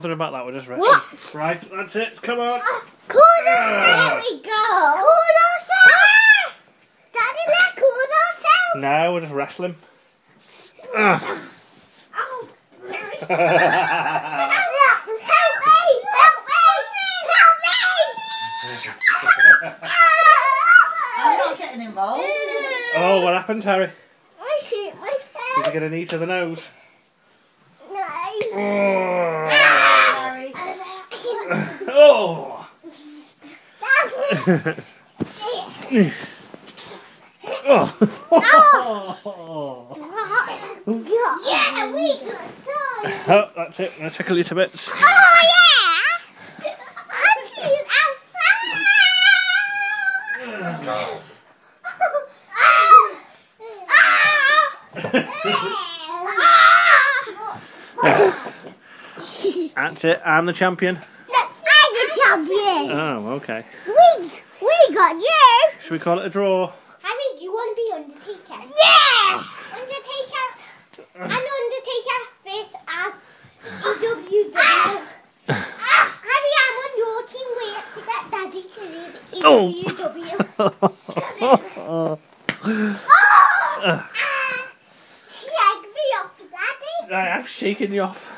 Nothing about that, we're just wrestling. What? Right, that's it, come on. There we go. Daddy, let Kudos No, we're just wrestling. out. Oh. Help me! I'm not getting involved. Oh, what happened, Harry? I shoot myself. Did you get a knee to the nose? No. Oh! Harry. Oh! Oh! Yeah, we got time. Oh, that's it. I'm going to tickle you to bits. Oh, yeah. Auntie, That's it. I'm the champion. I'm the champion. Oh, okay. We got you. Should we call it a draw? Harry, do you want to be Undertaker? Yeah. Undertaker. And Undertaker face as EWW. Harry, I'm on your team. Wait to get Daddy to EWW. Shake me off, Daddy. I've shaken you off.